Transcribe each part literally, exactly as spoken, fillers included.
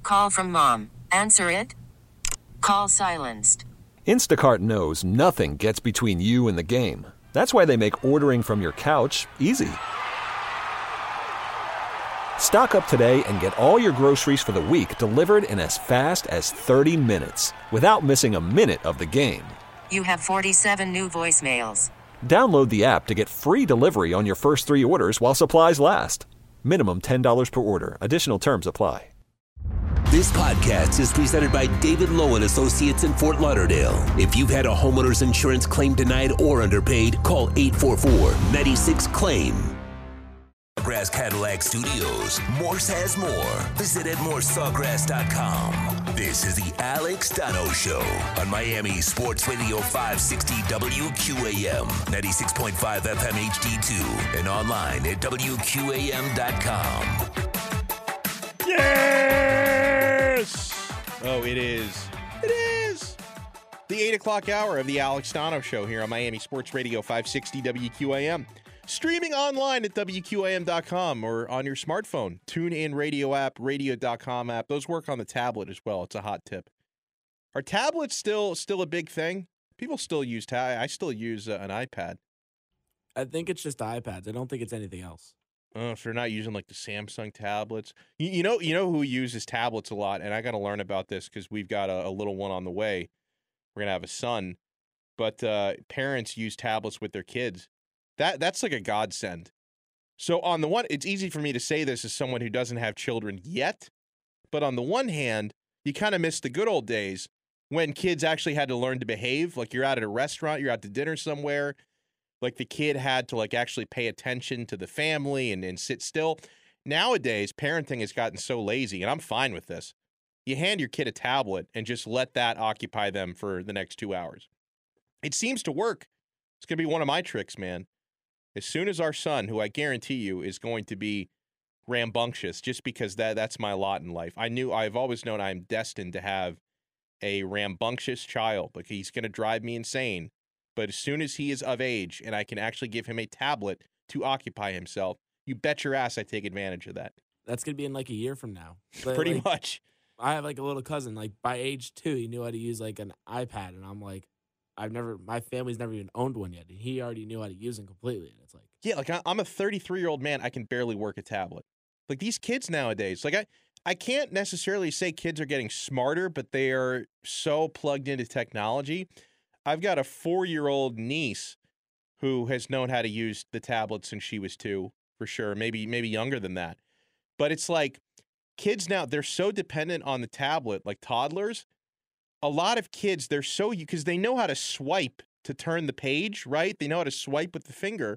Call from mom. Answer it. Call silenced. Instacart knows nothing gets between you and the game. That's why they make ordering from your couch easy. Stock up today and get all your groceries for the week delivered in as fast as thirty minutes without missing a minute of the game. You have forty-seven new voicemails. Download the app to get free delivery on your first three orders while supplies last. Minimum ten dollars per order. Additional terms apply. This podcast is presented by David Lowe and Associates in Fort Lauderdale. If you've had a homeowner's insurance claim denied or underpaid, call eight four four, nine six, claim. Sawgrass Cadillac Studios. Morse has more. Visit at more sawgrass dot com. This is the Alex Donno Show on Miami Sports Radio five sixty W Q A M, ninety-six point five F M H D two, and online at W Q A M dot com. Yes! Oh, it is. It is. The eight o'clock hour of the Alex Donno Show here on Miami Sports Radio five sixty W Q A M. Streaming online at W Q A M dot com or on your smartphone. TuneIn radio app, radio dot com app. Those work on the tablet as well. It's a hot tip. Are tablets still still a big thing? People still use ta- I still use uh, an iPad. I think it's just iPads. I don't think it's anything else. Oh, if they're not using like the Samsung tablets. You, you know you know who uses tablets a lot, and I got to learn about this because we've got a, a little one on the way. We're going to have a son. But uh, parents use tablets with their kids. That That's like a godsend. So on the one, it's easy for me to say this as someone who doesn't have children yet. But on the one hand, you kind of miss the good old days when kids actually had to learn to behave. Like you're out at a restaurant, you're out to dinner somewhere. Like the kid had to like actually pay attention to the family and, and sit still. Nowadays, parenting has gotten so lazy, and I'm fine with this. You hand your kid a tablet and just let that occupy them for the next two hours. It seems to work. It's going to be one of my tricks, man. As soon as our son, who I guarantee you is going to be rambunctious, just because that that's my lot in life. I knew, I've always known I'm destined to have a rambunctious child. Like he's going to drive me insane. But as soon as he is of age and I can actually give him a tablet to occupy himself, you bet your ass I take advantage of that. That's going to be in like a year from now. But Pretty like, much. I have like a little cousin, like by age two, he knew how to use like an iPad. And I'm like, I've never, my family's never even owned one yet. And he already knew how to use them completely. And it's like, yeah, like I- I'm a thirty-three-year-old man. I can barely work a tablet. Like these kids nowadays, like I, I can't necessarily say kids are getting smarter, but they are so plugged into technology. I've got a four-year-old niece who has known how to use the tablet since she was two, for sure, maybe maybe younger than that. But it's like kids now, they're so dependent on the tablet, like toddlers. A lot of kids, they're so, because they know how to swipe to turn the page, right? They know how to swipe with the finger.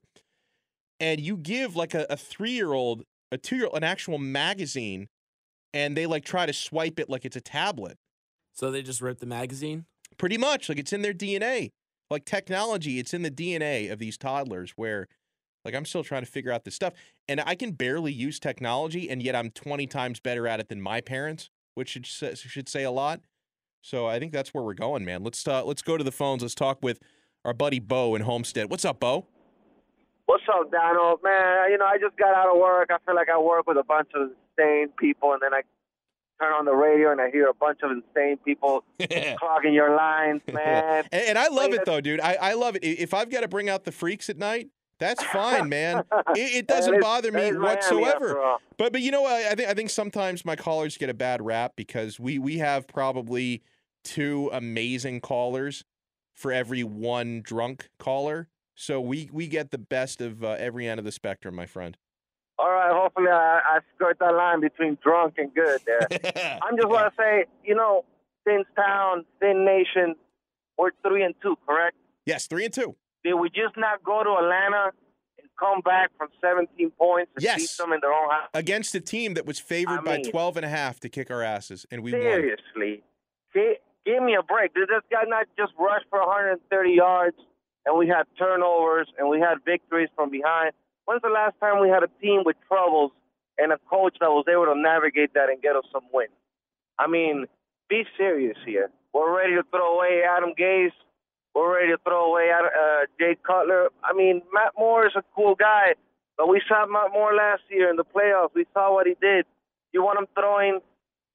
And you give like a, a three-year-old, a two-year-old, an actual magazine, and they like try to swipe it like it's a tablet. so they just ripped the magazine? Pretty much, like it's in their D N A. Like technology, it's in the D N A of these toddlers where, like, I'm still trying to figure out this stuff. And I can barely use technology, and yet I'm twenty times better at it than my parents, which should say, should say a lot. So I think that's where we're going, man. Let's uh, let's go to the phones. Let's talk with our buddy Bo in Homestead. What's up, Bo? What's up, Donald? Man, you know, I just got out of work. I feel like I work with a bunch of insane people, and then I turn on the radio and I hear a bunch of insane people clogging your lines, man. and, and I love it, though, dude. I, I love it. If I've got to bring out the freaks at night, that's fine, man. It, it doesn't is, bother me whatsoever. Miami, but but you know what? I think I think sometimes my callers get a bad rap because we we have probably two amazing callers for every one drunk caller. So we, we get the best of uh, every end of the spectrum, my friend. All right, hopefully I, I skirt that line between drunk and good there. I'm just want to say, you know, Thin Town, Thin Nation, we're three and two, correct? Yes, three and two. Did we just not go to Atlanta and come back from seventeen points and yes. beat them in their own house? Against a team that was favored I by mean, twelve and a half to kick our asses, and we seriously, won. Seriously, give me a break. Did this guy not just rush for one hundred thirty yards, and we had turnovers, and we had victories from behind? When's the last time we had a team with troubles and a coach that was able to navigate that and get us some wins? I mean, be serious here. We're ready to throw away Adam Gase. We're ready to throw away uh, Jay Cutler. I mean, Matt Moore is a cool guy, but we saw Matt Moore last year in the playoffs. We saw what he did. You want him throwing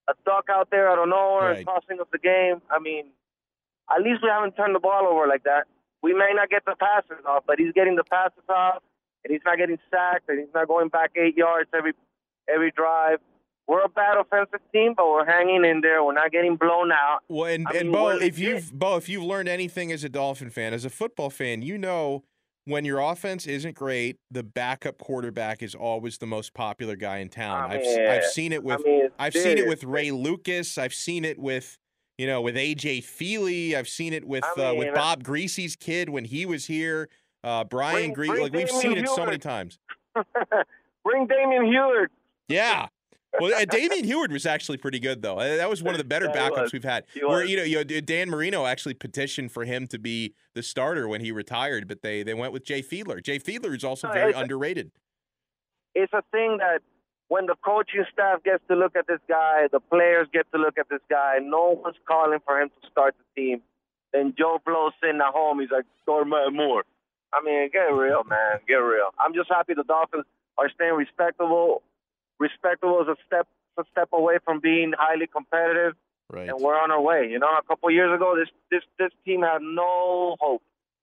a duck out there out of nowhere Right. and tossing us the game. I mean, at least we haven't turned the ball over like that. We may not get the passes off, but he's getting the passes off, and he's not getting sacked, and he's not going back eight yards every every drive. We're a bad offensive team, but we're hanging in there. We're not getting blown out. Well, and, I and mean, Bo, we're if legit. you've Bo, if you've learned anything as a Dolphin fan, as a football fan, you know when your offense isn't great, the backup quarterback is always the most popular guy in town. I I've mean, I've seen it with I mean, I've seen it with seriously. Ray Lucas. I've seen it with you know with A J Feely. I've seen it with I uh, mean, with Bob Greasy's kid when he was here. Uh, Brian Bring- Greasy. bring Like we've Damian seen it so many Heward. times. Bring Damian Heward. Yeah. Well, uh, Damian Heward was actually pretty good, though. Uh, That was one of the better Yeah, he backups was. we've had. He Where was. you know, you know, Dan Marino actually petitioned for him to be the starter when he retired, but they they went with Jay Fiedler. Jay Fiedler is also No, very it's- underrated. It's a thing that when the coaching staff gets to look at this guy, the players get to look at this guy, no one's calling for him to start the team. Then Joe Blow's sitting at home. He's like, start Matt Moore. I mean, get real, man. Get real. I'm just happy the Dolphins are staying respectable. Respectable is a step a step away from being highly competitive, Right. and we're on our way. You know, a couple years ago, this this this team had no hope.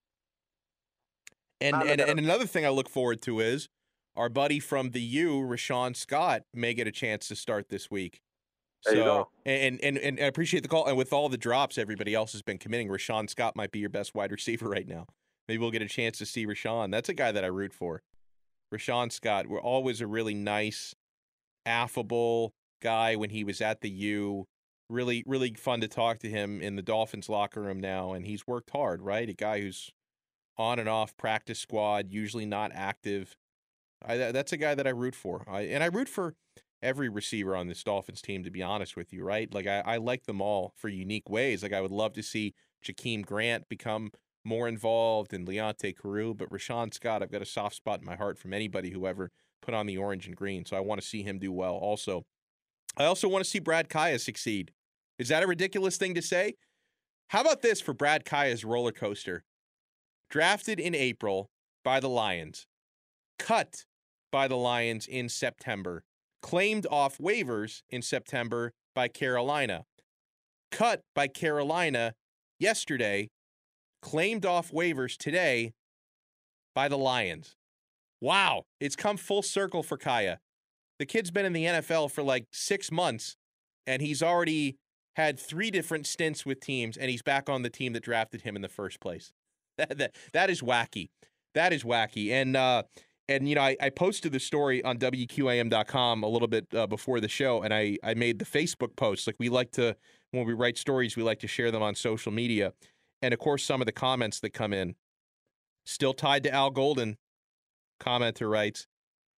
And, Not and enough. and another thing I look forward to is our buddy from the U, Rashawn Scott, may get a chance to start this week. There you So go. and, and and I appreciate the call. And with all the drops everybody else has been committing, Rashawn Scott might be your best wide receiver right now. Maybe we'll get a chance to see Rashawn. That's a guy that I root for. Rashawn Scott, we're always a really nice, affable guy when he was at the U. Really, really fun to talk to him in the Dolphins locker room now. And he's worked hard, right? A guy who's on and off practice squad, usually not active. I, that- that's a guy that I root for. I, and I root for every receiver on this Dolphins team, to be honest with you, right? Like, I, I like them all for unique ways. Like, I would love to see Jakeem Grant become more involved and Leonte Carew, but Rashawn Scott, I've got a soft spot in my heart from anybody who ever put on the orange and green, so I want to see him do well also. I also want to see Brad Kaya succeed. Is that a ridiculous thing to say? How about this for Brad Kaya's roller coaster? Drafted in April by the Lions, cut by the Lions in September, claimed off waivers in September by Carolina, cut by Carolina yesterday, claimed off waivers today by the Lions. Wow, it's come full circle for Kaya. The kid's been in the N F L for like six months, and he's already had three different stints with teams, and he's back on the team that drafted him in the first place. That, that, that is wacky. That is wacky. And, uh, and you know, I, I posted the story on W Q A M dot com a little bit uh, before the show, and I, I made the Facebook post. Like, we like to, when we write stories, we like to share them on social media. And, of course, some of the comments that come in, still tied to Al Golden, commenter writes,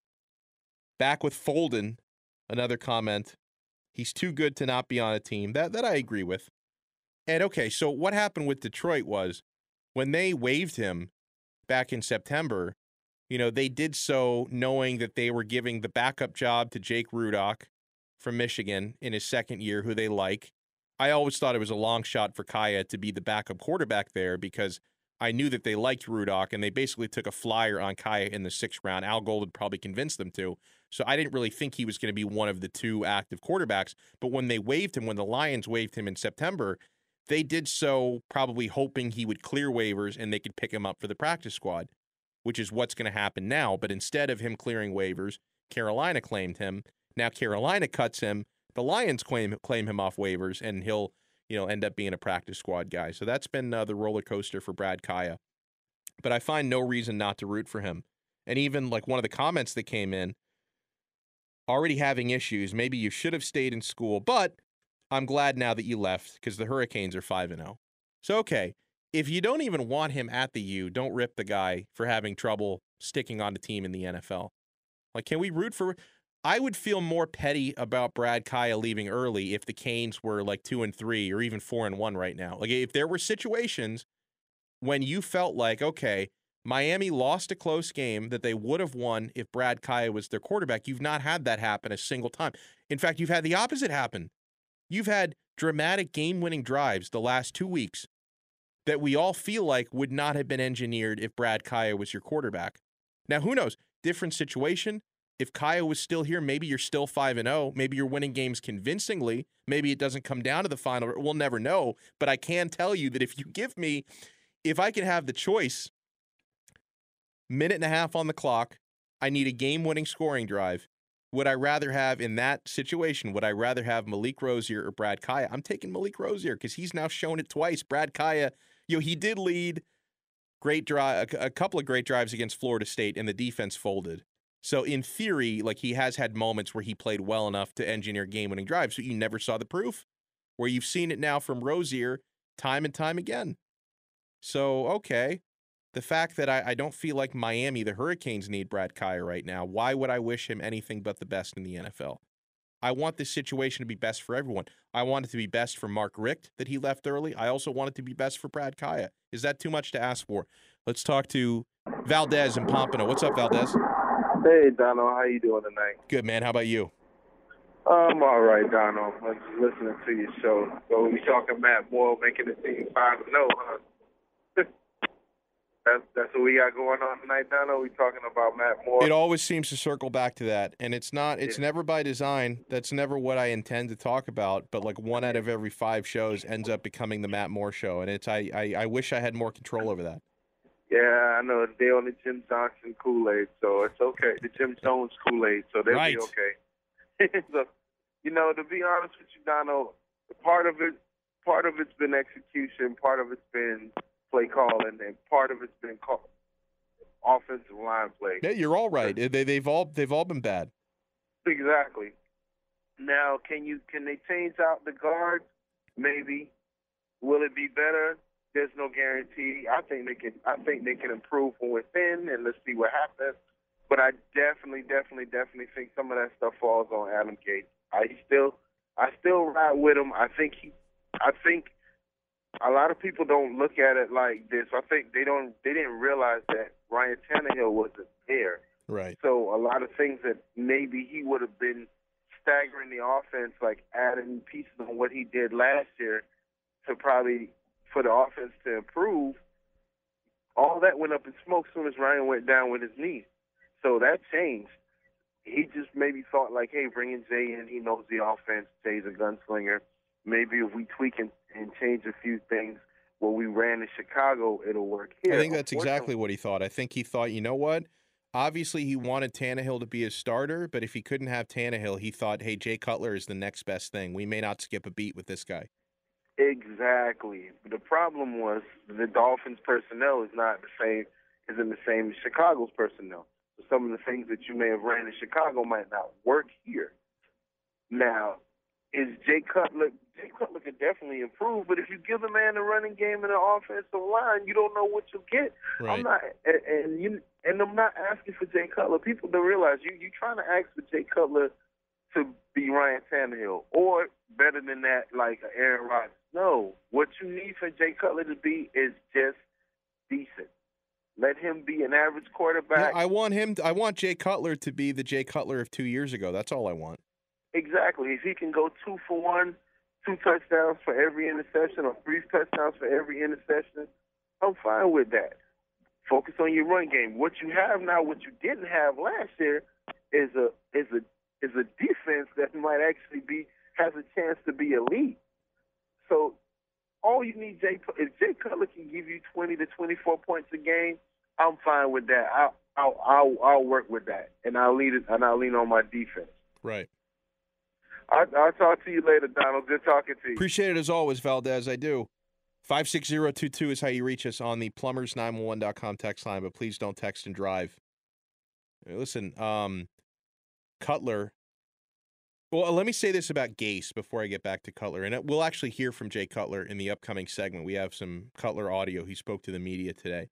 back with Folden, another comment, he's too good to not be on a team. That that I agree with. And, okay, so what happened with Detroit was when they waived him back in September, you know, they did so knowing that they were giving the backup job to Jake Rudock from Michigan in his second year, who they like. I always thought it was a long shot for Kaya to be the backup quarterback there because I knew that they liked Rudock, and they basically took a flyer on Kaya in the sixth round. Al Golden probably convinced them to. So I didn't really think he was going to be one of the two active quarterbacks. But when they waived him, when the Lions waived him in September, they did so probably hoping he would clear waivers and they could pick him up for the practice squad, which is what's going to happen now. But instead of him clearing waivers, Carolina claimed him. Now Carolina cuts him. The Lions claim claim him off waivers, and he'll, you know, end up being a practice squad guy. So that's been uh, the roller coaster for Brad Kaya. But I find no reason not to root for him. And even like one of the comments that came in, already having issues. Maybe you should have stayed in school, but I'm glad now that you left because the Hurricanes are five and oh. So, okay, if you don't even want him at the U, don't rip the guy for having trouble sticking on the team in the N F L. Like, can we root for... I would feel more petty about Brad Kaya leaving early if the Canes were like two and three or even four and one right now. Like, if there were situations when you felt like, okay, Miami lost a close game that they would have won if Brad Kaya was their quarterback, you've not had that happen a single time. In fact, you've had the opposite happen. You've had dramatic game-winning drives the last two weeks that we all feel like would not have been engineered if Brad Kaya was your quarterback. Now, who knows? Different situation. If Kaya was still here, maybe you're still five and oh. Maybe you're winning games convincingly. Maybe it doesn't come down to the final. We'll never know. But I can tell you that if you give me, if I can have the choice, minute and a half on the clock, I need a game-winning scoring drive. Would I rather have, in that situation, would I rather have Malik Rosier or Brad Kaya? I'm taking Malik Rosier because he's now shown it twice. Brad Kaya, you know, he did lead great drive, a, a couple of great drives against Florida State, and the defense folded. So in theory, like he has had moments where he played well enough to engineer game-winning drives, but you never saw the proof. Where you've seen it now from Rosier time and time again. So, okay. The fact that I, I don't feel like Miami, the Hurricanes, need Brad Kaya right now, why would I wish him anything but the best in the N F L? I want this situation to be best for everyone. I want it to be best for Mark Richt that he left early. I also want it to be best for Brad Kaya. Is that too much to ask for? Let's talk to Valdez in Pompano. What's up, Valdez? Hey, Donald. How you doing tonight? Good, man. How about you? I'm all right, Donald. I'm just listening to your show. So we talking Matt Moore making the team five and oh, huh? That's, that's what we got going on tonight, Donald. We talking about Matt Moore. It always seems to circle back to that, and it's not. It's yeah. never by design. That's never what I intend to talk about. But like one out of every five shows ends up becoming the Matt Moore show, and it's. I. I, I wish I had more control over that. Yeah, I know they on the Jim Johnson Kool-Aid, so it's okay. The Jim Jones Kool-Aid, so they'll right. be okay. So, you know, to be honest with you, Donald, part of it, part of it's been execution, part of it's been play calling, and part of it's been call, offensive line play. Yeah, you're all right. They they've all they've all been bad. Exactly. Now, can you can they change out the guards? Maybe. Will it be better? There's no guarantee. I think they can. I think they can improve from within, and let's see what happens. But I definitely, definitely, definitely think some of that stuff falls on Adam Gase. I still, I still ride with him. I think he. I think a lot of people don't look at it like this. I think they don't. They didn't realize that Ryan Tannehill wasn't there. Right. So a lot of things that maybe he would have been staggering the offense, like adding pieces on what he did last year, to probably. For the offense to improve, all that went up in smoke as soon as Ryan went down with his knee. So that changed. He just maybe thought like, hey, bringing Jay in, he knows the offense. Jay's a gunslinger. Maybe if we tweak and, and change a few things what we ran in Chicago, it'll work here. I think that's exactly what he thought. I think he thought, you know what? Obviously, he wanted Tannehill to be his starter, but if he couldn't have Tannehill, he thought, hey, Jay Cutler is the next best thing. We may not skip a beat with this guy. Exactly. The problem was the Dolphins' personnel is not the same, isn't the same as Chicago's personnel. So some of the things that you may have ran in Chicago might not work here. Now, is Jay Cutler? Jay Cutler could definitely improve, but if you give a man a running game and an offensive line, you don't know what you'll get. Right. I'm not, and, and you, and I'm not asking for Jay Cutler. People don't realize you you trying to ask for Jay Cutler to be Ryan Tannehill, or better than that, like Aaron Rodgers. No, what you need for Jay Cutler to be is just decent. Let him be an average quarterback. Yeah, I want him. To, I want Jay Cutler to be the Jay Cutler of two years ago. That's all I want. Exactly. If he can go two for one, two touchdowns for every interception, or three touchdowns for every interception, I'm fine with that. Focus on your run game. What you have now, what you didn't have last year, is a is a is a defense that might actually be has a chance to be elite. So all you need, Jay, if Jay Cutler can give you twenty to twenty-four points a game, I'm fine with that. I'll I'll I'll, I'll work with that, and I'll lead it, and I'll lean on my defense. Right. I, I'll talk to you later, Donald. Good talking to you. Appreciate it as always, Valdez. I do. five six zero two two is how you reach us on the plumbers nine one one dot com text line, but please don't text and drive. Listen, um, Cutler. Well, let me say this about Gase before I get back to Cutler, and we'll actually hear from Jay Cutler in the upcoming segment. We have some Cutler audio. He spoke to the media today.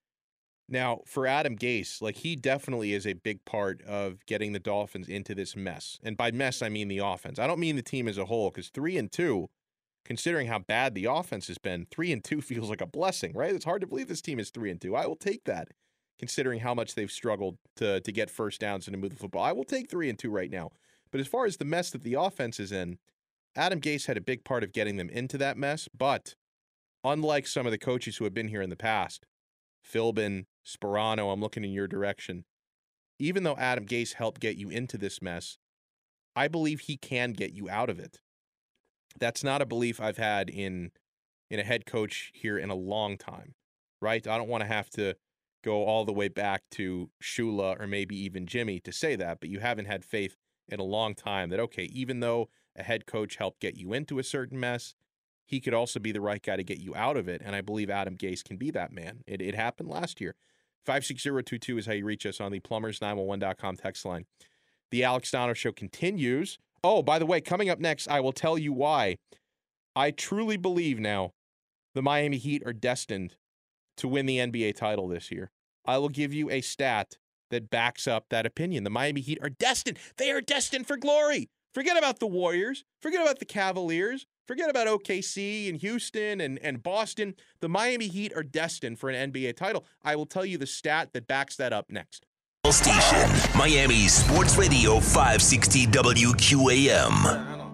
Now, for Adam Gase, like he definitely is a big part of getting the Dolphins into this mess. And by mess, I mean the offense. I don't mean the team as a whole, because three and two, considering how bad the offense has been, three and two feels like a blessing, right? It's hard to believe this team is three and two. I will take that, considering how much they've struggled to to get first downs and to move the football. I will take three and two right now. But as far as the mess that the offense is in, Adam Gase had a big part of getting them into that mess. But unlike some of the coaches who have been here in the past, Philbin, Sperano, I'm looking in your direction, even though Adam Gase helped get you into this mess, I believe he can get you out of it. That's not a belief I've had in in a head coach here in a long time, right? I don't want to have to go all the way back to Shula or maybe even Jimmy to say that, but you haven't had faith in a long time that, okay, even though a head coach helped get you into a certain mess, he could also be the right guy to get you out of it, and I believe Adam Gase can be that man. It, it happened last year. five six zero two two is how you reach us on the plumbers nine one one dot com text line. The Alex Donno Show continues. Oh, by the way, coming up next, I will tell you why I truly believe now the Miami Heat are destined to win the N B A title this year. I will give you a stat that backs up that opinion. The Miami Heat are destined. They are destined for glory. Forget about the Warriors. Forget about the Cavaliers. Forget about O K C and Houston and, and Boston. The Miami Heat are destined for an N B A title. I will tell you the stat that backs that up next. Station, Miami Sports Radio five sixty W Q A M.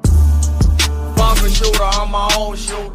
Bumping shooter, I'm my own shooter.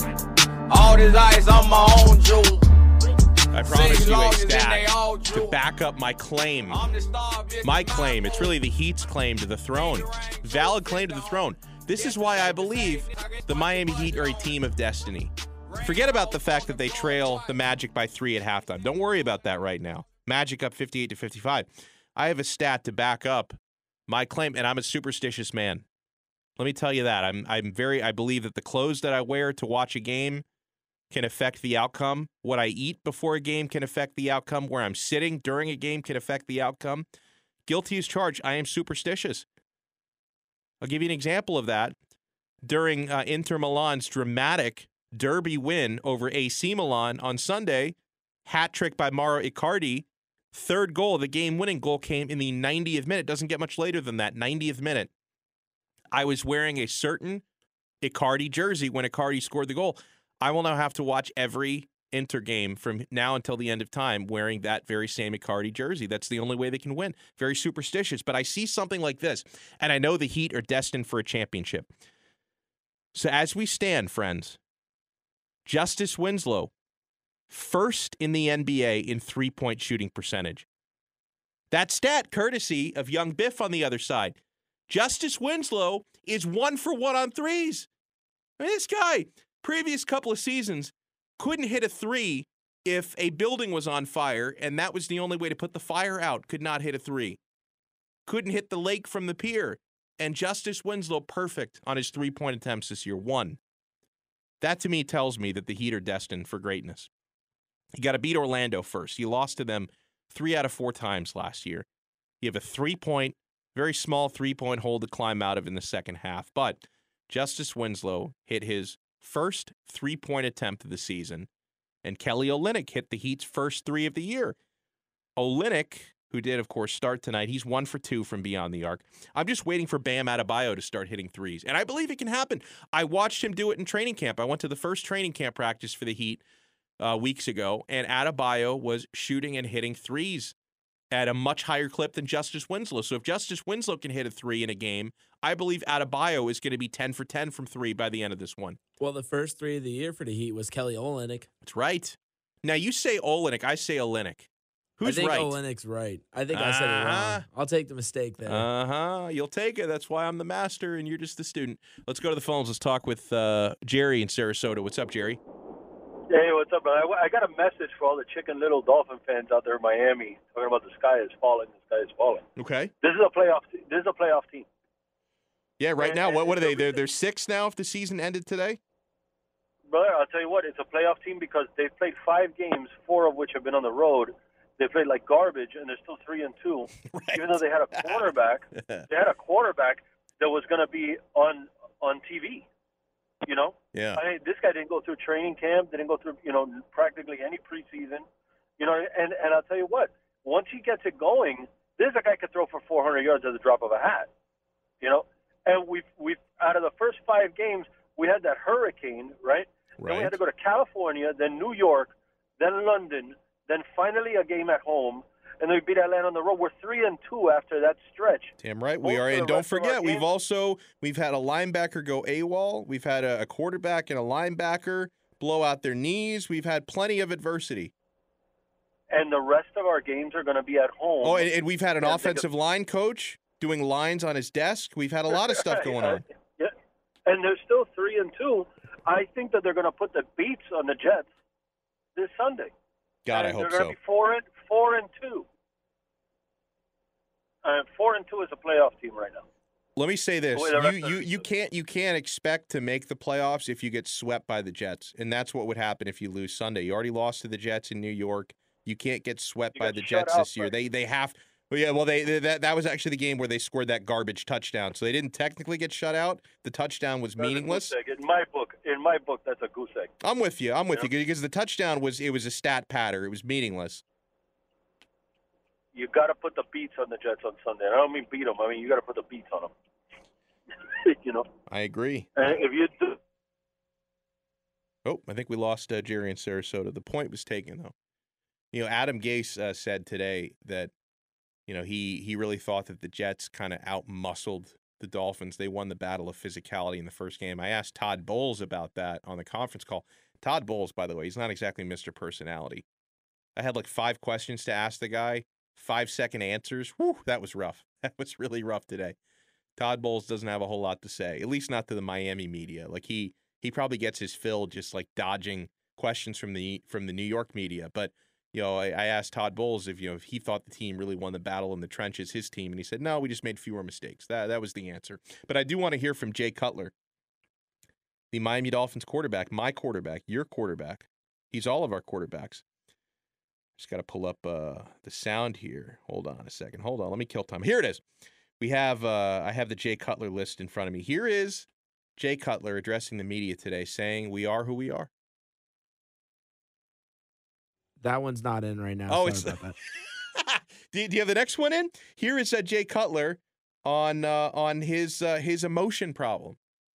All this ice, I'm my own jewel. I promise you a stat to back up my claim. My claim. It's really the Heat's claim to the throne. Valid claim to the throne. This is why I believe the Miami Heat are a team of destiny. Forget about the fact that they trail the Magic by three at halftime. Don't worry about that right now. Magic up fifty-eight to fifty-five. I have a stat to back up my claim, and I'm a superstitious man. Let me tell you that. I'm I'm very I believe that the clothes that I wear to watch a game can affect the outcome. What I eat before a game can affect the outcome. Where I'm sitting during a game can affect the outcome. Guilty as charged. I am superstitious. I'll give you an example of that. During uh, Inter Milan's dramatic derby win over A C Milan on Sunday, hat trick by Mauro Icardi, third goal, the game-winning goal came in the ninetieth minute. Doesn't get much later than that, ninetieth minute. I was wearing a certain Icardi jersey when Icardi scored the goal. I will now have to watch every Inter game from now until the end of time wearing that very same Icardi jersey. That's the only way they can win. Very superstitious. But I see something like this, and I know the Heat are destined for a championship. So as we stand, friends, Justice Winslow, first in the N B A in three-point shooting percentage. That stat, courtesy of young Biff on the other side. Justice Winslow is one for one on threes. I mean, this guy, previous couple of seasons, couldn't hit a three if a building was on fire, and that was the only way to put the fire out. Could not hit a three. Couldn't hit the lake from the pier. And Justice Winslow, perfect on his three-point attempts this year. One. That, to me, tells me that the Heat are destined for greatness. You got to beat Orlando first. You lost to them three out of four times last year. You have a three-point, very small three-point hole to climb out of in the second half. But Justice Winslow hit his first three-point attempt of the season, and Kelly Olynyk hit the Heat's first three of the year. Olynyk, who did, of course, start tonight, he's one for two from beyond the arc. I'm just waiting for Bam Adebayo to start hitting threes, and I believe it can happen. I watched him do it in training camp. I went to the first training camp practice for the Heat uh, weeks ago, and Adebayo was shooting and hitting threes at a much higher clip than Justice Winslow. So if Justice Winslow can hit a three in a game, I believe Adebayo is going to be ten for ten from three by the end of this one. Well, the first three of the year for the Heat was Kelly Olynyk. That's right. Now, you say Olynyk, I say Olynyk. Who's I think right? Olynyk's right. I think uh-huh. I said it wrong. I'll take the mistake there. Uh-huh. You'll take it. That's why I'm the master and you're just the student. Let's go to the phones. Let's talk with uh, Jerry in Sarasota. What's up, Jerry? Hey, what's up, brother? I, I got a message for all the Chicken Little Dolphin fans out there in Miami talking about the sky is falling, the sky is falling. Okay. This is a playoff This is a playoff team. Yeah, right and, now, what, what are they? They're, reason, they're six now if the season ended today? Brother, I'll tell you what, it's a playoff team because they've played five games, four of which have been on the road. They played like garbage, and they're still three and two. Right. Even though they had a quarterback, they had a quarterback that was going to be on on T V. You know, yeah. I mean, this guy didn't go through training camp, didn't go through you know practically any preseason. You know, and and I'll tell you what, once he gets it going, this guy could throw for four hundred yards at the drop of a hat. You know, and we've we've out of the first five games, we had that hurricane, right? Right. Then we had to go to California, then New York, then London. Then finally a game at home, and then we beat Atlanta on the road. We're three and two after that stretch. Damn right we are. And don't forget, we've also we've had a linebacker go AWOL. We've had a, a quarterback and a linebacker blow out their knees. We've had plenty of adversity. and the rest of our games are going to be at home. Oh, and, and we've had an And offensive line coach doing lines on his desk. We've had a lot of stuff going on. Yeah, and they're still three and two. I think that they're going to put the beats on the Jets this Sunday. God, and I hope they're going so. to be four and four and two. Uh, four and two is a playoff team right now. Let me say this: The way the rest you of you the- you can't you can't expect to make the playoffs if you get swept by the Jets, and that's what would happen if you lose Sunday. You already lost to the Jets in New York. You can't get swept You by got the shut Jets out, this year. Frank. They they have. Well, yeah, well, they, they that that was actually the game where they scored that garbage touchdown. So they didn't technically get shut out. The touchdown was That's a meaningless. goose egg. In my book, in my book, that's a goose egg. I'm with you. I'm with Yeah. you because the touchdown was it was a stat patter. It was meaningless. You got to put the beats on the Jets on Sunday. I don't mean beat them. I mean you got to put the beats on them. you know, I agree. and if you do, Oh, I think we lost uh, Jerry in Sarasota. The point was taken, though. You know, Adam Gase uh, said today that, you know, he he really thought that the Jets kind of out-muscled the Dolphins. They won the battle of physicality in the first game. I asked Todd Bowles about that on the conference call. Todd Bowles, by the way, he's not exactly Mister Personality. I had like five questions to ask the guy, five-second answers. Whew, that was rough. That was really rough today. Todd Bowles doesn't have a whole lot to say, at least not to the Miami media. Like he he probably gets his fill just like dodging questions from the from the New York media. But you know, I, I asked Todd Bowles if you know if he thought the team really won the battle in the trenches, his team, and he said no, we just made fewer mistakes. That that was the answer. But I do want to hear from Jay Cutler, the Miami Dolphins quarterback, my quarterback, your quarterback. He's all of our quarterbacks. Just got to pull up uh, the sound here. Hold on a second. Hold on. Let me kill time. Here it is. We have uh, I have the Jay Cutler list in front of me. Here is Jay Cutler addressing the media today, saying we are who we are. That one's not in right now. Oh, Sorry it's about that. do, you, do you have the next one in? Here is uh, Jay Cutler on uh, on his uh, his emotion problem.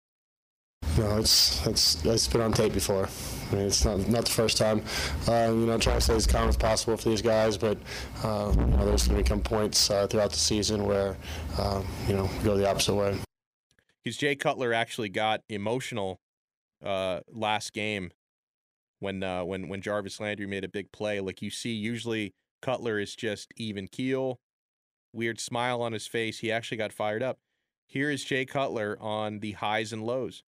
No, it's it's it's been on tape before. I mean, it's not not the first time. Uh, you know, trying to stay as calm as possible for these guys, but uh, you know, there's going to become points uh, throughout the season where uh, you know go the opposite way. Because Jay Cutler actually got emotional uh, last game when uh, when when Jarvis Landry made a big play. Like you see, usually Cutler is just even keel, weird smile on his face. He actually got fired up. Here is Jay Cutler on the highs and lows.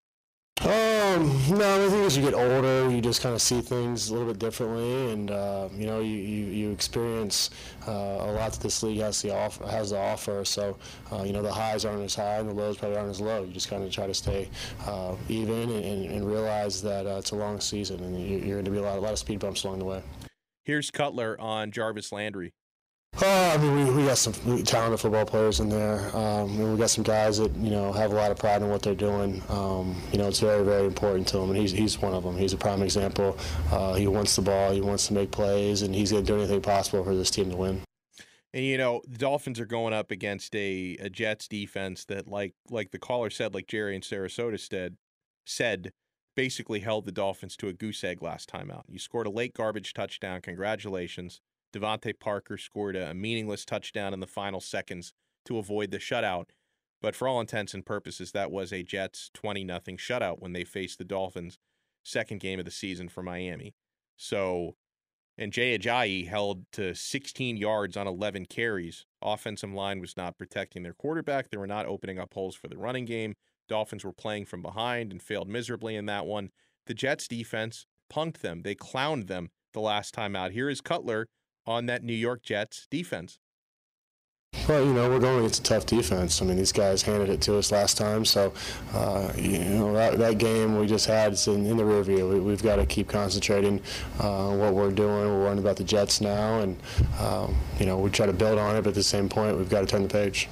Um, no, I think as you get older, you just kind of see things a little bit differently, and uh, you know, you, you, you experience uh, a lot that this league has to offer. Has to offer. So, uh, you know, the highs aren't as high, and the lows probably aren't as low. You just kind of try to stay uh, even and, and, and realize that uh, it's a long season, and you're, you're going to be a lot, a lot of speed bumps along the way. Here's Cutler on Jarvis Landry. Oh, I mean, we, we got some talented football players in there. Um, and we got some guys that, you know, have a lot of pride in what they're doing. Um, you know, it's very, very important to them, and he's he's one of them. He's a prime example. Uh, he wants the ball, he wants to make plays, and he's going to do anything possible for this team to win. And, you know, the Dolphins are going up against a, a Jets defense that, like like the caller said, like Jerry in Sarasota said, said, basically held the Dolphins to a goose egg last time out. You scored a late garbage touchdown. Congratulations. Devontae Parker scored a, a meaningless touchdown in the final seconds to avoid the shutout. But for all intents and purposes, that was a Jets twenty nothing shutout when they faced the Dolphins, second game of the season for Miami. So, and Jay Ajayi held to sixteen yards on eleven carries. Offensive line was not protecting their quarterback. They were not opening up holes for the running game. Dolphins were playing from behind and failed miserably in that one. The Jets defense punked them. They clowned them the last time out. Here is Cutler on that New York Jets defense. Well, you know, we're going against a tough defense. I mean, these guys handed it to us last time, so, uh, you know, that, that game we just had is in, in the rear view. We, we've got to keep concentrating uh, on what we're doing. We're worrying about the Jets now, and, um, you know, we try to build on it, but at the same point, we've got to turn the page.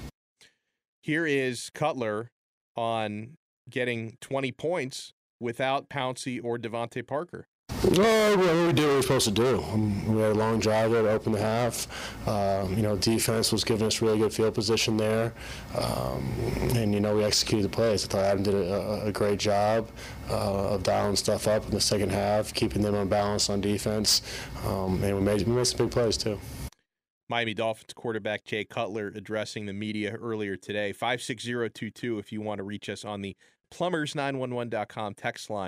Here is Cutler on getting twenty points without Pouncey or Devontae Parker. Well, we did what we were supposed to do. Um, we had a long drive there to open the half. Um, you know, defense was giving us really good field position there. Um, and, you know, we executed the plays. I thought Adam did a, a great job uh, of dialing stuff up in the second half, keeping them on balance on defense. Um, and we made, we made some big plays, too. Miami Dolphins quarterback Jay Cutler addressing the media earlier today. five six zero two two if you want to reach us on the plumbers nine one one dot com text line.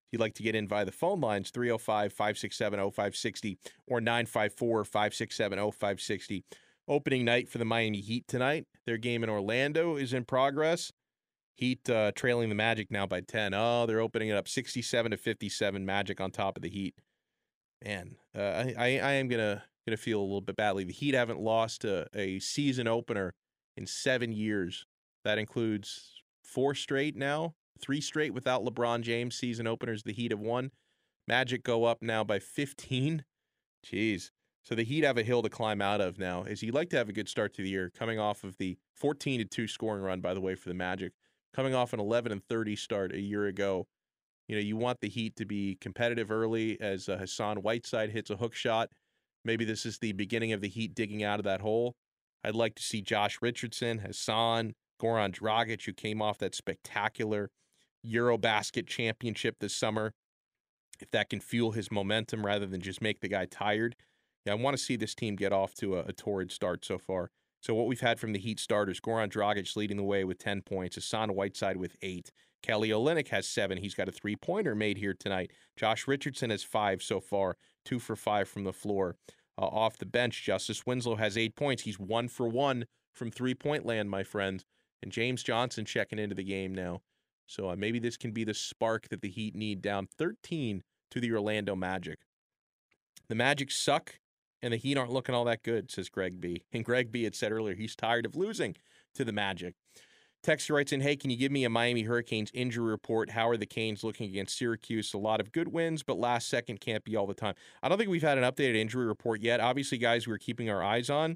If you'd like to get in via the phone lines, three oh five, five six seven, oh five six oh or nine five four, five six seven, oh five six oh. Opening night for the Miami Heat tonight. Their game in Orlando is in progress. Heat uh, trailing the Magic now by ten. Oh, they're opening it up sixty-seven to fifty-seven. Magic on top of the Heat. Man, uh, I, I I am gonna gonna feel a little bit badly. The Heat haven't lost a, a season opener in seven years. That includes four straight now, three straight without LeBron James season openers. The Heat have won. Magic go up now by fifteen. Jeez. So the Heat have a hill to climb out of now, as you'd like to have a good start to the year, coming off of the fourteen to two scoring run, by the way, for the Magic, coming off an eleven and thirty start a year ago. You know, you want the Heat to be competitive early as uh, Hassan Whiteside hits a hook shot. Maybe this is the beginning of the Heat digging out of that hole. I'd like to see Josh Richardson, Hassan, Goran Dragic, who came off that spectacular Eurobasket championship this summer, if that can fuel his momentum rather than just make the guy tired. Yeah, I want to see this team get off to a, a torrid start so far. So what we've had from the Heat starters, Goran Dragic leading the way with ten points, Hassan Whiteside with eight. Kelly Olynyk has seven. He's got a three-pointer made here tonight. Josh Richardson has five so far, two for five from the floor. Uh, off the bench, Justice Winslow has eight points. He's one for one from three-point land, my friend. And James Johnson checking into the game now. So uh, maybe this can be the spark that the Heat need down thirteen to the Orlando Magic. The Magic suck, and the Heat aren't looking all that good, says Greg B. And Greg B had said earlier he's tired of losing to the Magic. Texter writes in, hey, can you give me a Miami Hurricanes injury report? How are the Canes looking against Syracuse? A lot of good wins, but last second can't be all the time. I don't think we've had an updated injury report yet. Obviously, guys, we're keeping our eyes on.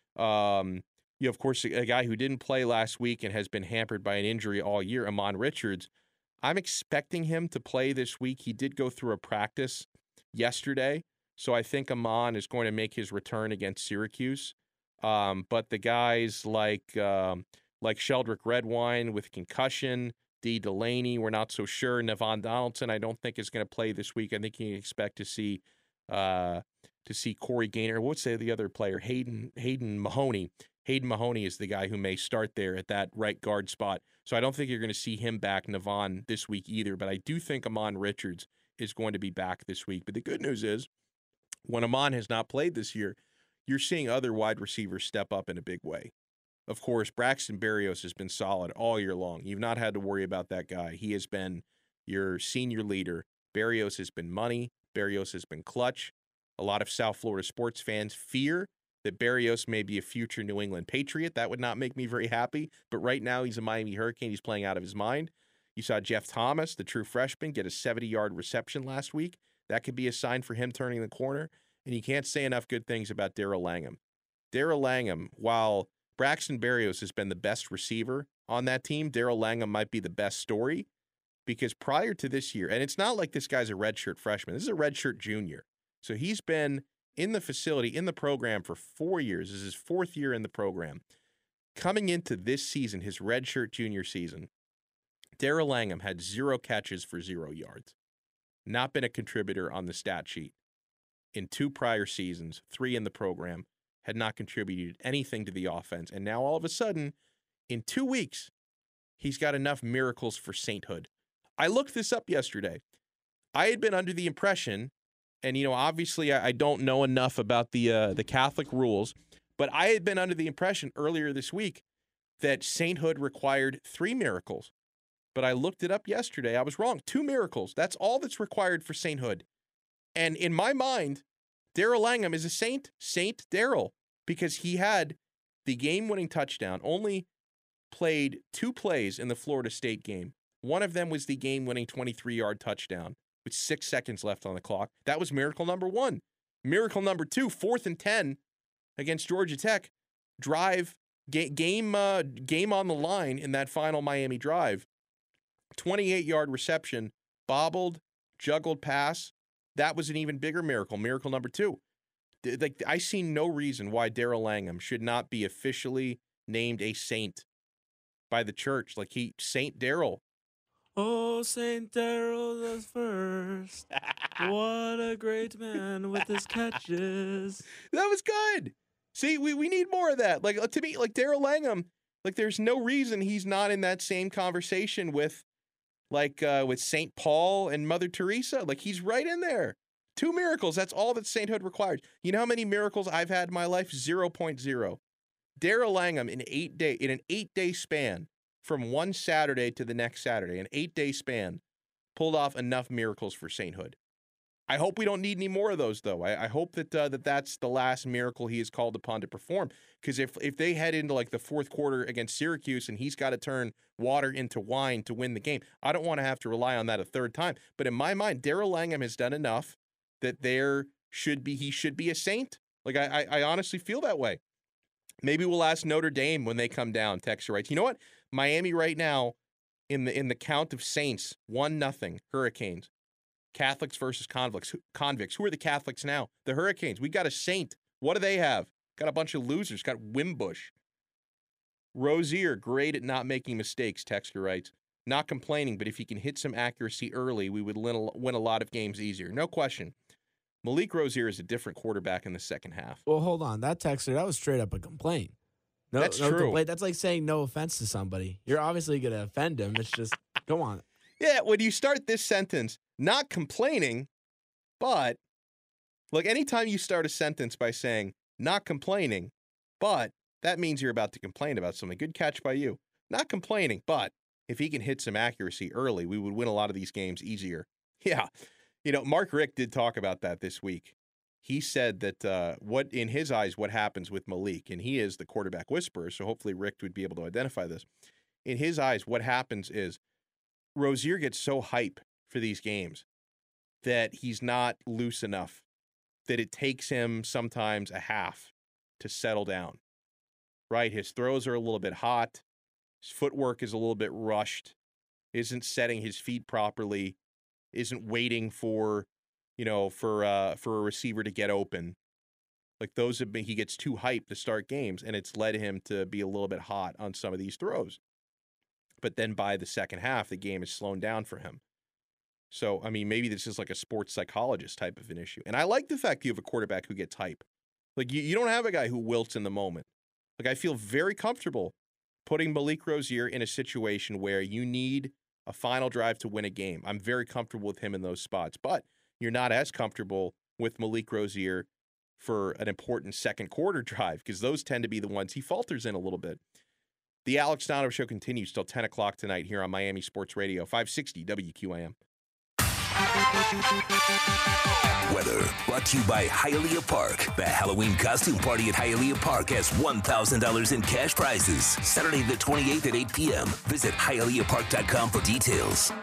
Um, you know, of course, a guy who didn't play last week and has been hampered by an injury all year, Amon Richards. I'm expecting him to play this week. He did go through a practice yesterday. So I think Amon is going to make his return against Syracuse. Um, but the guys like um, like Sheldrick Redwine with concussion, D. Delaney, we're not so sure. Nevon Donaldson, I don't think is going to play this week. I think you can expect to see uh, to see Corey Gaynor. What's the, the other player? Hayden Hayden Mahoney. Hayden Mahoney is the guy who may start there at that right guard spot. So I don't think you're going to see him back, Nevon, this week either. But I do think Amon Richards is going to be back this week. But the good news is, when Amon has not played this year, you're seeing other wide receivers step up in a big way. Of course, Braxton Berrios has been solid all year long. You've not had to worry about that guy. He has been your senior leader. Berrios has been money. Berrios has been clutch. A lot of South Florida sports fans fear that Berrios may be a future New England Patriot. That would not make me very happy. But right now, he's a Miami Hurricane. He's playing out of his mind. You saw Jeff Thomas, the true freshman, get a seventy-yard reception last week. That could be a sign for him turning the corner. And you can't say enough good things about Darrell Langham. Darrell Langham, while Braxton Berrios has been the best receiver on that team, Darrell Langham might be the best story, because prior to this year, and it's not like this guy's a redshirt freshman. This is a redshirt junior. So he's been in the facility, in the program for four years. This is his fourth year in the program. Coming into this season, his redshirt junior season, Darrell Langham had zero catches for zero yards. Not been a contributor on the stat sheet. In two prior seasons, three in the program, had not contributed anything to the offense. And now all of a sudden, in two weeks, he's got enough miracles for sainthood. I looked this up yesterday. I had been under the impression, and you know, obviously I, I don't know enough about the uh, the Catholic rules, but I had been under the impression earlier this week that sainthood required three miracles. But I looked it up yesterday. I was wrong. Two miracles. That's all that's required for sainthood. And in my mind, Darrell Langham is a saint, Saint Darrell, because he had the game-winning touchdown, only played two plays in the Florida State game. One of them was the game-winning twenty-three-yard touchdown with six seconds left on the clock. That was miracle number one. Miracle number two, fourth and ten against Georgia Tech. Drive, ga- game, uh, game on the line in that final Miami drive. twenty-eight-yard reception, bobbled, juggled pass. That was an even bigger miracle. Miracle number two. Like, I see no reason why Darrell Langham should not be officially named a saint by the church. Like, he, Saint Darrell. Oh, Saint Darrell the first. What a great man with his catches. That was good. See, we, we need more of that. Like, to me, like Darrell Langham, like, there's no reason he's not in that same conversation with like uh, with Saint Paul and Mother Teresa. Like, he's right in there. Two miracles. That's all that sainthood requires. You know how many miracles I've had in my life? zero point zero. Darrell Langham, in eight day, in an eight-day span, from one Saturday to the next Saturday, an eight-day span, pulled off enough miracles for sainthood. I hope we don't need any more of those, though. I, I hope that uh, that that's the last miracle he is called upon to perform. Because if if they head into like the fourth quarter against Syracuse and he's got to turn water into wine to win the game, I don't want to have to rely on that a third time. But in my mind, Darrell Langham has done enough that there should be he should be a saint. Like I I, I honestly feel that way. Maybe we'll ask Notre Dame when they come down. Texture writes, you know what? Miami right now in the in the count of saints, one nothing Hurricanes. Catholics versus convicts. Convicts. Who are the Catholics now? The Hurricanes. We got a saint. What do they have? Got a bunch of losers. Got Wimbush. Rozier, great at not making mistakes, Texter writes. Not complaining, but if he can hit some accuracy early, we would win a, win a lot of games easier. No question. Malik Rozier is a different quarterback in the second half. Well, hold on. That Texter, that was straight up a complaint. No, That's no true. Complaint. That's like saying no offense to somebody. You're obviously going to offend him. It's just, go on. Yeah, when you start this sentence, not complaining, but, look, anytime you start a sentence by saying, not complaining, but, that means you're about to complain about something. Good catch by you. Not complaining, but, if he can hit some accuracy early, we would win a lot of these games easier. Yeah. You know, Mark Richt did talk about that this week. He said that uh, what, in his eyes, what happens with Malik, and he is the quarterback whisperer, so hopefully Richt would be able to identify this. In his eyes, what happens is Rozier gets so hype for these games that he's not loose enough, that it takes him sometimes a half to settle down, right? His throws are a little bit hot. His footwork is a little bit rushed, isn't setting his feet properly, isn't waiting for, you know, for uh, for a receiver to get open. Like those have been, he gets too hyped to start games, and it's led him to be a little bit hot on some of these throws. But then by the second half, the game is slowing down for him. So, I mean, maybe this is like a sports psychologist type of an issue. And I like the fact you have a quarterback who gets hype. Like, you, you don't have a guy who wilts in the moment. Like, I feel very comfortable putting Malik Rozier in a situation where you need a final drive to win a game. I'm very comfortable with him in those spots. But you're not as comfortable with Malik Rozier for an important second quarter drive, because those tend to be the ones he falters in a little bit. The Alex Donovan Show continues till ten o'clock tonight here on Miami Sports Radio, five sixty W Q A M. Weather brought to you by Hialeah Park. The Halloween costume party at Hialeah Park has one thousand dollars in cash prizes. Saturday the twenty-eighth at eight p.m. Visit Hialeah Park dot com for details.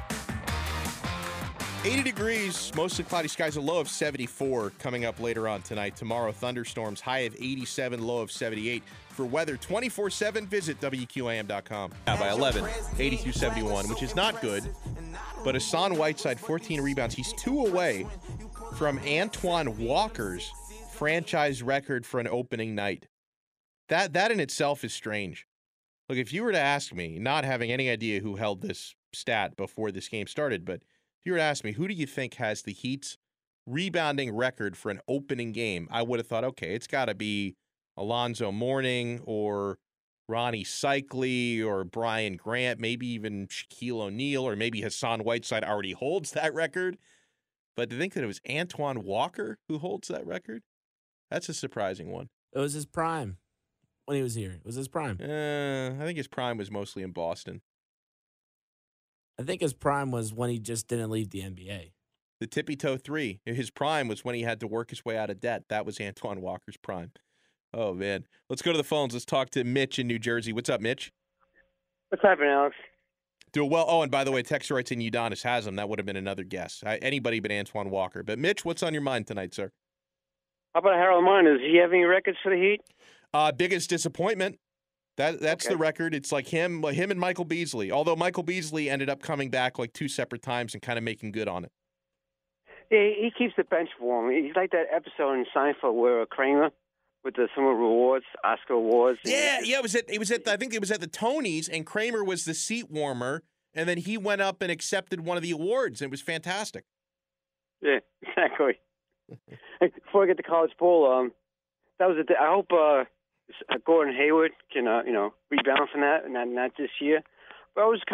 eighty degrees, mostly cloudy skies, a low of seventy-four coming up later on tonight. Tomorrow, thunderstorms, high of eighty-seven, low of seventy-eight. For weather twenty-four seven, visit W Q A M dot com. Now by eleven, eighty-two seventy-one, which is not good. But Hassan Whiteside, fourteen rebounds. He's two away from Antoine Walker's franchise record for an opening night. That that in itself is strange. Look, if you were to ask me, not having any idea who held this stat before this game started, but if you were to ask me, who do you think has the Heat's rebounding record for an opening game, I would have thought, okay, it's got to be Alonzo Mourning or Ronnie Cycli or Brian Grant, maybe even Shaquille O'Neal, or maybe Hassan Whiteside already holds that record. But to think that it was Antoine Walker who holds that record, that's a surprising one. It was his prime when he was here. It was his prime. Uh, I think his prime was mostly in Boston. I think his prime was when he just didn't leave the N B A. The tippy toe three. His prime was when he had to work his way out of debt. That was Antoine Walker's prime. Oh, man. Let's go to the phones. Let's talk to Mitch in New Jersey. What's up, Mitch? What's happening, Alex? Doing well. Oh, and by the way, Texter writes in Udonis Haslam. That would have been another guess. I, anybody but Antoine Walker. But, Mitch, what's on your mind tonight, sir? How about Harold Mine? Does he have any records for the Heat? Uh, biggest disappointment. That That's okay. the record. It's like him, him and Michael Beasley. Although Michael Beasley ended up coming back like two separate times and kind of making good on it. Yeah, he keeps the bench warm. He's like that episode in Seinfeld where Kramer with the some rewards, Oscar awards. Yeah, yeah. It was at. It was at. I think it was at the Tonys, and Kramer was the seat warmer, and then he went up and accepted one of the awards. And it was fantastic. Yeah, exactly. Before I get to college pool, um, that was. A, I hope uh, Gordon Hayward can, uh, you know, rebound from that, and not not this year. But I was kind of.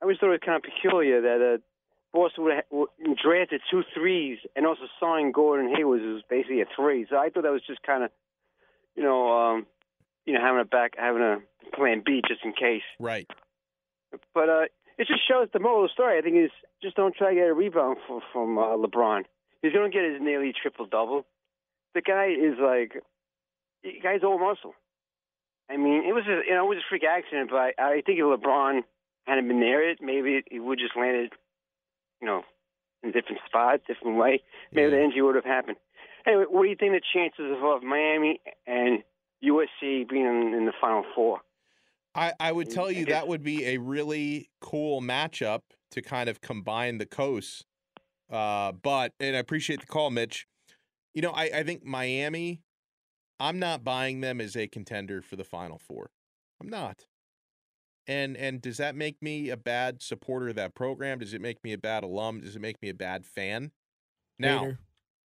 I always thought it was kind of peculiar that uh, Boston would have drafted two threes and also signed Gordon Hayward, who's basically a three. So I thought that was just kind of, you know, um, you know, having a back, having a plan B just in case. Right. But uh, it just shows the moral of the story. I think is just don't try to get a rebound from, from uh, LeBron. He's going to get his nearly triple double. The guy is like, the guy's all muscle. I mean, it was a, you know, it was a freak accident, but I, I think if LeBron hadn't been near it, maybe it, it would just landed, you know, in a different spot, different way. Maybe yeah. the injury would have happened. Anyway, what do you think the chances of, of Miami and U S C being in, in the Final Four? I, I would tell you that would be a really cool matchup to kind of combine the coasts. Uh, but, and I appreciate the call, Mitch. You know, I, I think Miami, I'm not buying them as a contender for the Final Four. I'm not. And and does that make me a bad supporter of that program? Does it make me a bad alum? Does it make me a bad fan? Now, Hater.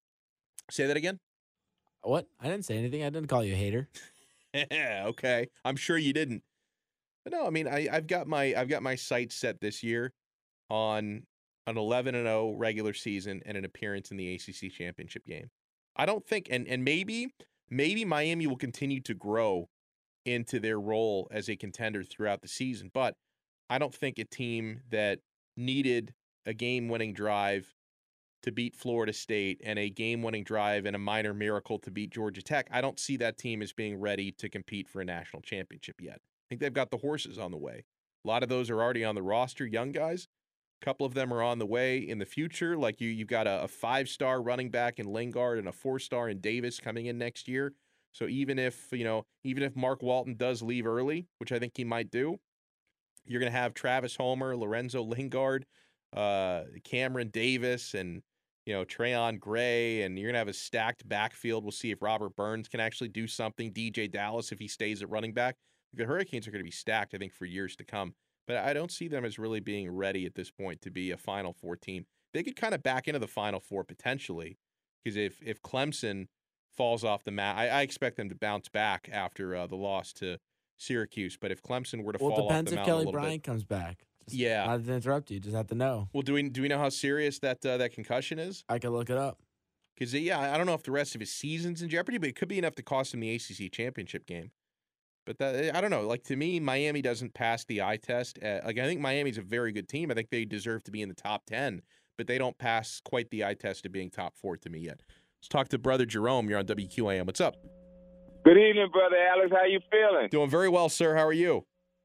Say that again? What? I didn't say anything. I didn't call you a hater. Yeah, okay. I'm sure you didn't. But no, I mean, I, I've got my I've got my sights set this year on an eleven and oh regular season and an appearance in the A C C championship game. I don't think, and and maybe maybe Miami will continue to grow into their role as a contender throughout the season, but I don't think a team that needed a game-winning drive to beat Florida State and a game-winning drive and a minor miracle to beat Georgia Tech, I don't see that team as being ready to compete for a national championship yet. I think they've got the horses on the way. A lot of those are already on the roster, young guys. A couple of them are on the way in the future. Like you, you've got a, a five-star running back in Lingard and a four-star in Davis coming in next year. So even if, you know, even if Mark Walton does leave early, which I think he might do, you're going to have Travis Homer, Lorenzo Lingard, uh, Cameron Davis, and, you know, Trayon Gray, and you're going to have a stacked backfield. We'll see if Robert Burns can actually do something. D J Dallas, if he stays at running back. The Hurricanes are going to be stacked, I think, for years to come. But I don't see them as really being ready at this point to be a Final Four team. They could kind of back into the Final Four potentially, because if, if Clemson falls off the mat, I, I expect them to bounce back after uh, the loss to Syracuse. But if Clemson were to well, fall off the depends mountain if Kelly a little Bryant bit, comes back. Just yeah, not to interrupt you, just have to know. Well, do we do we know how serious that uh, that concussion is? I can look it up. Because yeah, I don't know if the rest of his season's in jeopardy, but it could be enough to cost him the A C C championship game. But that, I don't know. Like, to me, Miami doesn't pass the eye test. Uh, like, I think Miami's a very good team. I think they deserve to be in the top ten, but they don't pass quite the eye test of being top four to me yet. Let's talk to Brother Jerome. You're on W Q A M. What's up? Good evening, Brother Alex. How you feeling? Doing very well, sir. How are you?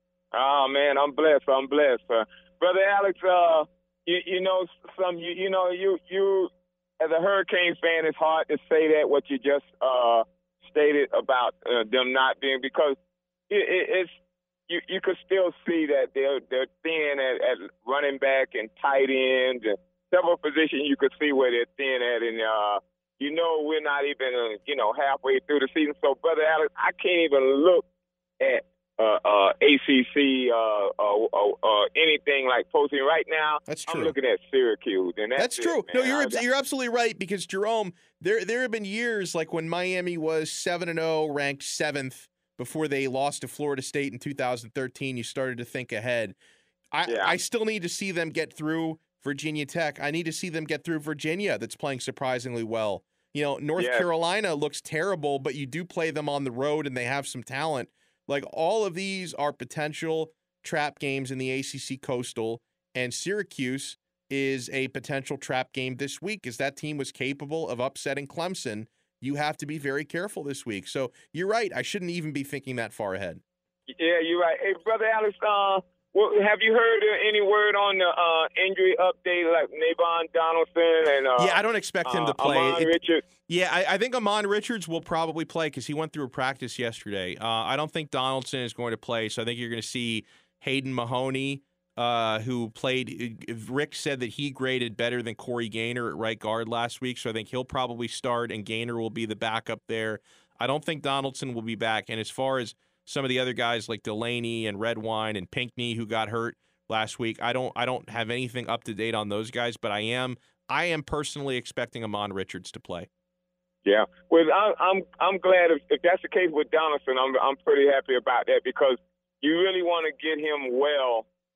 Oh, man, I'm blessed. I'm blessed. Uh, Brother Alex, uh, you, you know, some, you, you know, you, you, as a Hurricanes fan, it's hard to say that, what you just uh, stated about uh, them not being, because it, it, it's, you, you could still see that they're, they're thin at, at running back and tight end, and several positions you could see where they're thin at, and, uh, you know, we're not even, uh, you know, halfway through the season. So, Brother Alex, I can't even look at uh, uh, A C C, uh, uh, uh, uh, anything like posting right now. That's true. I'm looking at Syracuse, and that's, that's it, true. Man. No, you're I, you're absolutely right, because Jerome, there there have been years like when Miami was seven and zero, ranked seventh before they lost to Florida State in two thousand thirteen. You started to think ahead. I yeah. I still need to see them get through Virginia Tech. I need to see them get through Virginia, that's playing surprisingly well. You know, North yes. Carolina looks terrible, but you do play them on the road and they have some talent. Like, all of these are potential trap games in the A C C Coastal, and Syracuse is a potential trap game this week, because that team was capable of upsetting Clemson. You have to be very careful this week. So you're right. I shouldn't even be thinking that far ahead. Yeah, you're right. Hey, Brother Alex, uh, well, have you heard uh, any word on the uh, injury update, like Navon Donaldson? And uh, yeah, I don't expect him uh, to play. Amon It, Richards. Yeah, I, I think Amon Richards will probably play because he went through a practice yesterday. Uh, I don't think Donaldson is going to play, so I think you're going to see Hayden Mahoney, uh, who played. Rick said that he graded better than Corey Gaynor at right guard last week, so I think he'll probably start, and Gaynor will be the backup there. I don't think Donaldson will be back, and as far as some of the other guys like Delaney and Redwine and Pinckney who got hurt last week, I don't I don't have anything up to date on those guys, but I am I am personally expecting Amon Richards to play. Yeah, well, I, I'm I'm glad if, if that's the case with Donaldson. I'm I'm pretty happy about that, because you really want to get him well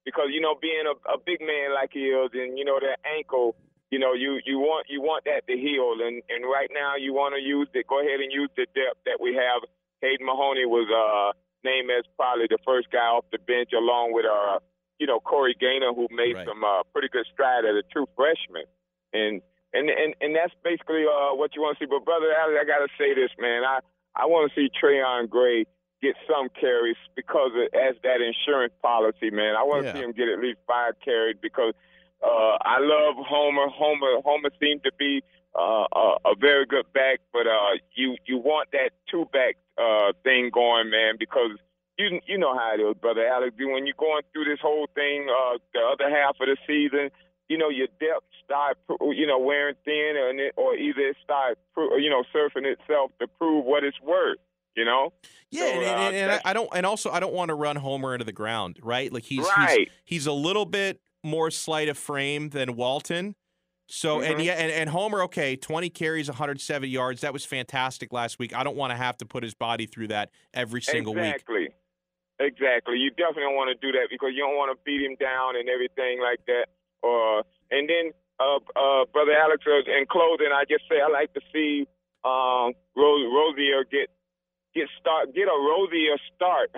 because, you know, being a, a big man like he is and, you know, that ankle, you know, you, you want you want that to heal. And, and right now you want to use it. Go ahead and use the depth that we have. Hayden Mahoney was uh, named as probably the first guy off the bench along with, uh, you know, Corey Gaynor, who made right. some uh, pretty good stride as a true freshman. And and, and, and that's basically uh, what you want to see. But, Brother Alex, I got to say this, man. I, I want to see Trayon Gray get some carries because of, as that insurance policy, man. I want to yeah. see him get at least five carries because uh, I love Homer. Homer Homer seems to be uh, a, a very good back, but uh, you you want that two-back uh, thing going, man, because you you know how it is, Brother Alex. When you're going through this whole thing, uh, the other half of the season, you know, your depth start, you know, wearing thin, and it, or either it start, you know, surfing itself to prove what it's worth. You know, yeah, so, and, uh, and, and I don't, and also I don't want to run Homer into the ground, right? Like he's right. he's, he's a little bit more slight of frame than Walton. So mm-hmm. and yeah, and, and Homer, okay, twenty carries, one hundred seventy yards. That was fantastic last week. I don't want to have to put his body through that every single exactly. week. Exactly, exactly. You definitely don't want to do that because you don't want to beat him down and everything like that. Or uh, and then, uh, uh, Brother Alex, uh, in closing, I just say I like to see um, Rose, Rozier get. Get start, get a rosier start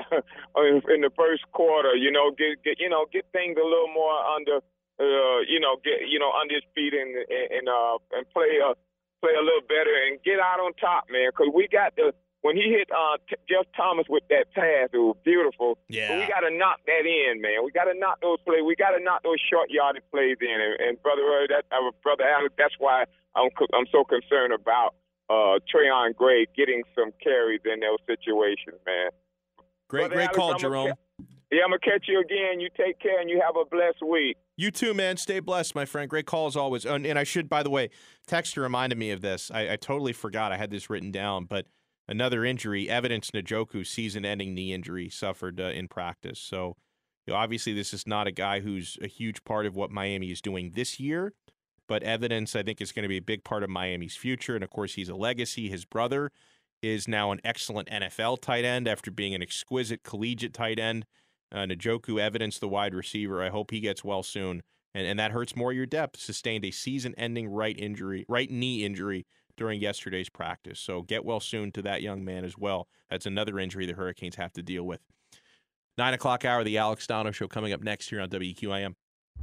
in the first quarter. You know, get, get you know, get things a little more under, uh, you know, get you know under his feet and and uh and play a play a little better and get out on top, man. Because we got the when he hit uh T- Jeff Thomas with that pass, it was beautiful. Yeah, but we got to knock that in, man. We got to knock those plays. We got to knock those short yardage plays in. And, and brother, that uh, brother Alex, that's why I'm I'm so concerned about. Uh, Trayon Gray getting some carries in those situations, man. Great, Brother great Alex, call, I'm Jerome. Ca- yeah, I'm going to catch you again. You take care, and you have a blessed week. You too, man. Stay blessed, my friend. Great call as always. And, and I should, by the way, Texter reminded me of this. I, I totally forgot. I had this written down, but another injury, Evidence Njoku, season-ending knee injury suffered uh, in practice. So, you know, obviously this is not a guy who's a huge part of what Miami is doing this year, but Evidence, I think, is going to be a big part of Miami's future. And, of course, he's a legacy. His brother is now an excellent N F L tight end after being an exquisite collegiate tight end. Uh, Njoku, Evidence, the wide receiver. I hope he gets well soon. And, and that hurts more your depth. Sustained a season-ending right injury, right knee injury during yesterday's practice. So get well soon to that young man as well. That's another injury the Hurricanes have to deal with. Nine o'clock hour, the Alex Donno Show coming up next here on W Q I M.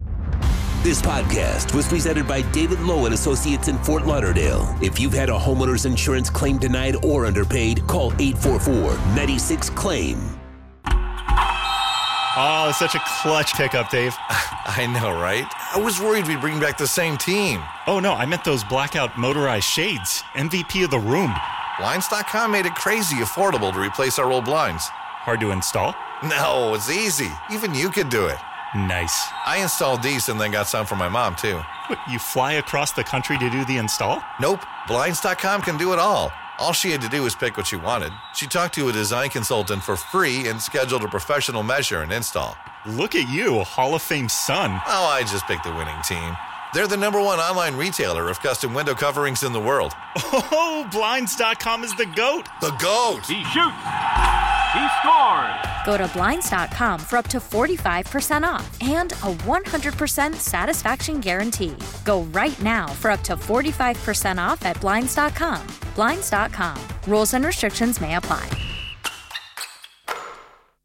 This podcast was presented by David Lowe and Associates in Fort Lauderdale. If you've had a homeowner's insurance claim denied or underpaid, call eight four four, nine six, claim. Oh, such a clutch pickup, Dave. I know, right? I was worried we'd bring back the same team. Oh, no, I meant those blackout motorized shades. M V P of the room. Blinds dot com made it crazy affordable to replace our old blinds. Hard to install? No, it's easy. Even you could do it. Nice. I installed these and then got some for my mom, too. What, you fly across the country to do the install? Nope. Blinds dot com can do it all. All she had to do was pick what she wanted. She talked to a design consultant for free and scheduled a professional measure and install. Look at you, a Hall of Fame son. Oh, I just picked the winning team. They're the number one online retailer of custom window coverings in the world. Oh, Blinds dot com is the GOAT. The GOAT. He shoots. He scores. Go to Blinds dot com for up to forty-five percent off and a one hundred percent satisfaction guarantee. Go right now for up to forty-five percent off at Blinds dot com. Blinds dot com. Rules and restrictions may apply.